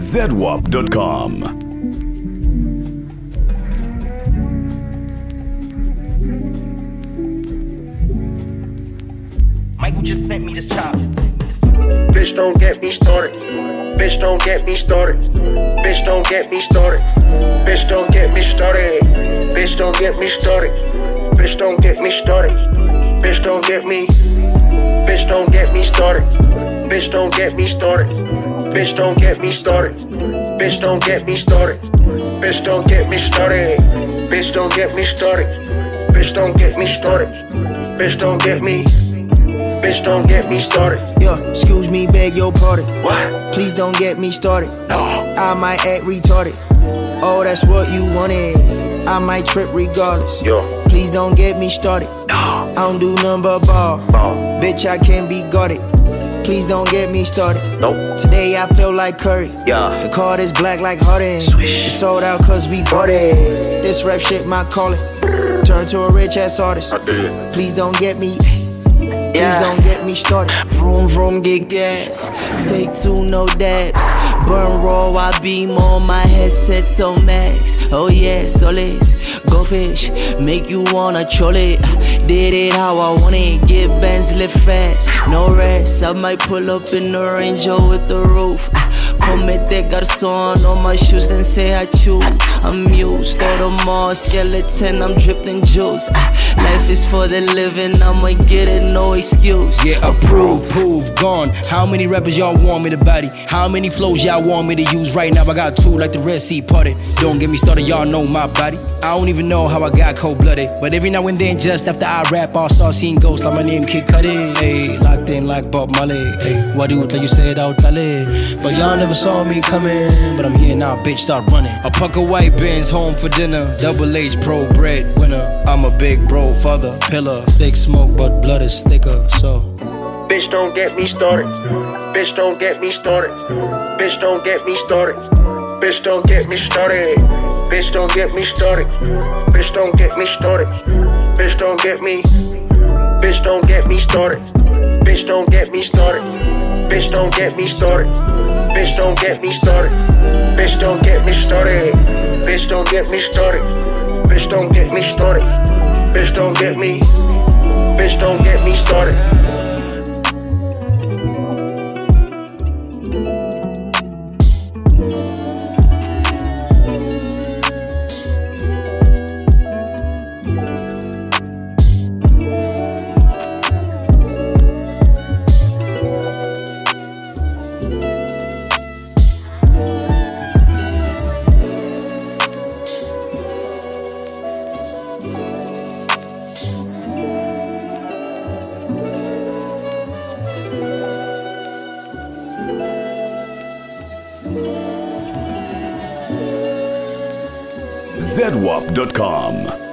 ZWAP.com. Michael just sent me this chop. Bitch, don't get me started. Bitch, don't get me started. Bitch, don't get me started. Bitch, don't get me started. Bitch, don't get me started. Bitch, don't get me started. Bitch, don't get me. Bitch, don't get me started. Bitch, don't get me started. Bitch, don't get me started. Bitch, don't get me started. Bitch, don't get me started. Bitch, don't get me started. Bitch, don't get me started. Bitch, don't get me. Bitch, don't get me started. Yeah, excuse me, beg your pardon. What? Please don't get me started. No. I might act retarded. Oh, that's what you wanted. I might trip regardless. Yo. Please don't get me started. No. I don't do nothing but ball. Bitch, I can't be guarded. Please don't get me started. Nope. Today I feel like Curry. Yeah. The card is black like Harden. Swish. It's sold out cause we bought it. This rap shit my calling. Turn to a rich ass artist. I did. Please don't get me. Please don't get me started. Vroom vroom get gas. Take two, no dabs. Burn raw, I beam on my headset so max. Oh yeah, soles. Go fish, make you wanna troll it. Did it how I want it. Get bands, live fast. No rest. I might pull up in the Range Rover with the roof. Comete garçon on my shoes, then say I chew. I'm used, throw them all skeleton, I'm dripping juice. Life is for the living, I'ma get it, no excuse. Yeah, approved, proof, gone. How many rappers y'all want me to body? How many flows y'all want me to use? Right now I got two like the Red Sea parted. Don't get me started, y'all know my body. I don't even know how I got cold-blooded, but every now and then just after I rap, I'll start seeing ghosts like my name Kid Cudi. Hey, locked in like Bob Marley. Hey, what do like you said out Tale? But y'all never saw me coming, but I'm here now, bitch, start running. A puck of white bins home for dinner. Double H pro bread winner. I'm a big bro, father, pillar. Thick smoke, but blood is thicker, so. Bitch, don't get me started. Bitch, don't get me started. Bitch, don't get me started. Bitch, don't get me started. Bitch, don't get me started. Bitch, don't get me started. Bitch, don't get me. Bitch, don't get me started. Bitch, don't get me started. Bitch, don't get me started. Bitch, don't get me started. Bitch, don't get me started. Bitch, don't get me started. Bitch, don't get me started. Bitch, don't get me. Bitch, don't get me started. ZWAP.com.